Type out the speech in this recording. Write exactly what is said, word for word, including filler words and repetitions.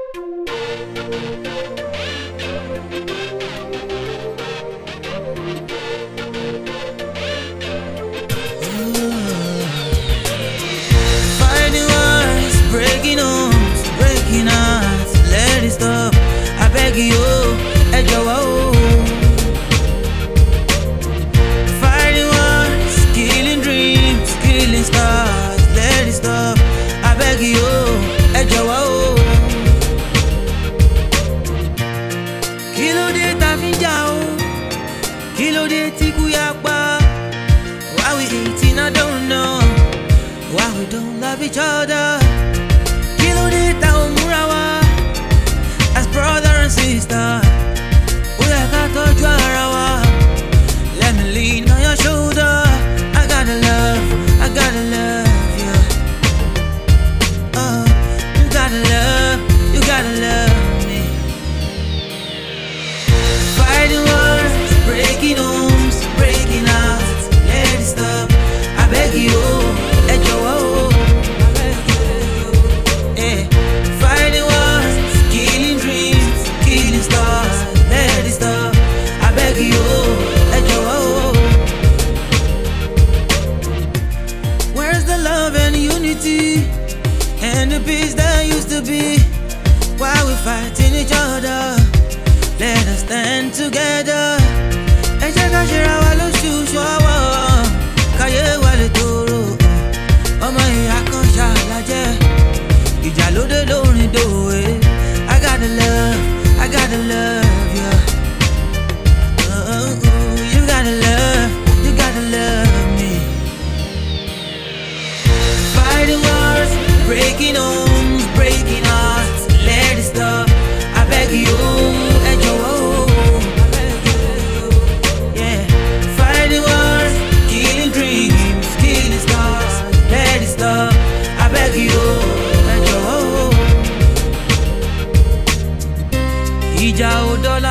Fighting wars, breaking homes, breaking hearts. Let it stop, I beg you, ẹ jọ̀wọ́ o. Fighting wars, killing dreams, killing stars. Let it stop, I beg you, ẹ jọ̀wọ́ o. Kí ló dé tá fi ń jà o? Kí ló dé tí kú yà pa? Why we hating, I don't know. Why we don't love each other? Kí ló dé tá ò múra wa as brother and sister? Ó yẹ ká tọ́jú ara wa. Let me lean on your shoulder. I gotta love, I gotta love you. Oh, you gotta love, you gotta love me. Fighting wars, breaking homes, breaking hearts. Let it stop, I beg you, ẹ jọ̀wọ́ o. Eh, fighting wars, killing dreams, killing stars. Let it stop, I beg you, ẹ jọ̀wọ́ o. Where's the love and unity and the peace that used to be? Why we fighting each other? Let us stand together. Ẹ jẹ́ ká ṣera wa lóṣooṣù ọwọ́, káyé wa lè tòrò. Ọmọ ìyá kan ṣàlàjẹ́, ìjà lóde lórin dòwe. I gotta love, I gotta love you. Uh, you gotta love, you gotta love me. Fighting wars, breaking homes, breaking hearts. Let it stop, I beg you, ẹ jọ̀wọ́ o. Yeah, fighting wars, killing dreams, killing stars. Let it stop, I beg you, ẹ jọ̀wọ́ o. Ìjà ò dọ́là